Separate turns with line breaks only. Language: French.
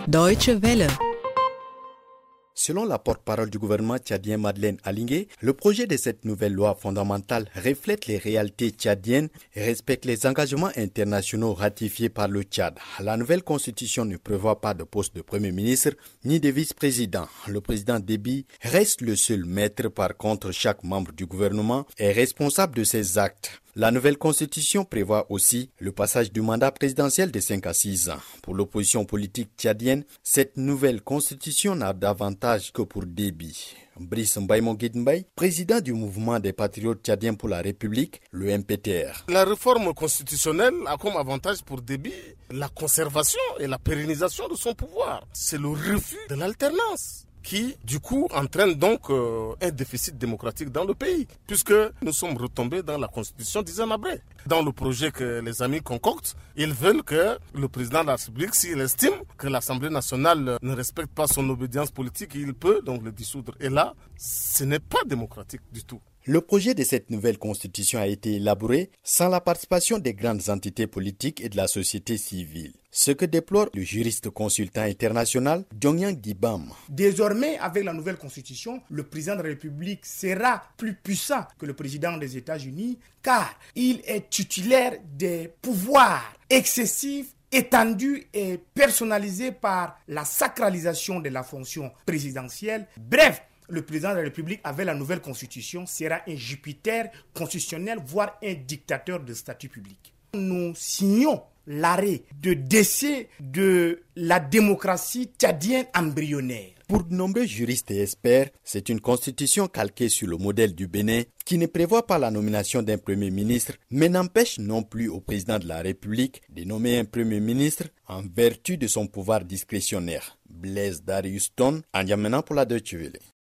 Deutsche Welle.
Selon la porte-parole du gouvernement tchadien Madeleine Alingé, le projet de cette nouvelle loi fondamentale reflète les réalités tchadiennes et respecte les engagements internationaux ratifiés par le Tchad. La nouvelle constitution ne prévoit pas de poste de Premier ministre ni de vice-président. Le président Déby reste le seul maître. Par contre, chaque membre du gouvernement est responsable de ses actes. La nouvelle constitution prévoit aussi le passage du mandat présidentiel de 5 à 6 ans. Pour l'opposition politique tchadienne, cette nouvelle constitution n'a d'avantage que pour Déby. Brice Mbaye Guidmbaye, président du mouvement des patriotes tchadiens pour la République, le MPTR.
La réforme constitutionnelle a comme avantage pour Déby la conservation et la pérennisation de son pouvoir. C'est le refus de l'alternance qui, du coup, entraîne donc un déficit démocratique dans le pays, puisque nous sommes retombés dans la constitution d'Izanabré. Dans le projet que les amis concoctent, ils veulent que le président de la République, s'il estime que l'Assemblée nationale ne respecte pas son obédience politique, il peut donc le dissoudre. Et là, ce n'est pas démocratique du tout.
Le projet de cette nouvelle constitution a été élaboré sans la participation des grandes entités politiques et de la société civile. Ce que déplore le juriste consultant international Jongyang Dibam.
Désormais, avec la nouvelle constitution, le président de la République sera plus puissant que le président des États-Unis car il est titulaire des pouvoirs excessifs étendus et personnalisés par la sacralisation de la fonction présidentielle. Bref, le président de la République, avec la nouvelle constitution, sera un Jupiter constitutionnel, voire un dictateur de statut public. Nous signons l'arrêt de décès de la démocratie tchadienne embryonnaire.
Pour de nombreux juristes et experts, c'est une constitution calquée sur le modèle du Bénin qui ne prévoit pas la nomination d'un premier ministre, mais n'empêche non plus au président de la République de nommer un premier ministre en vertu de son pouvoir discrétionnaire. Blaise Dariuston, N'Djamena pour la Deutsche Welle.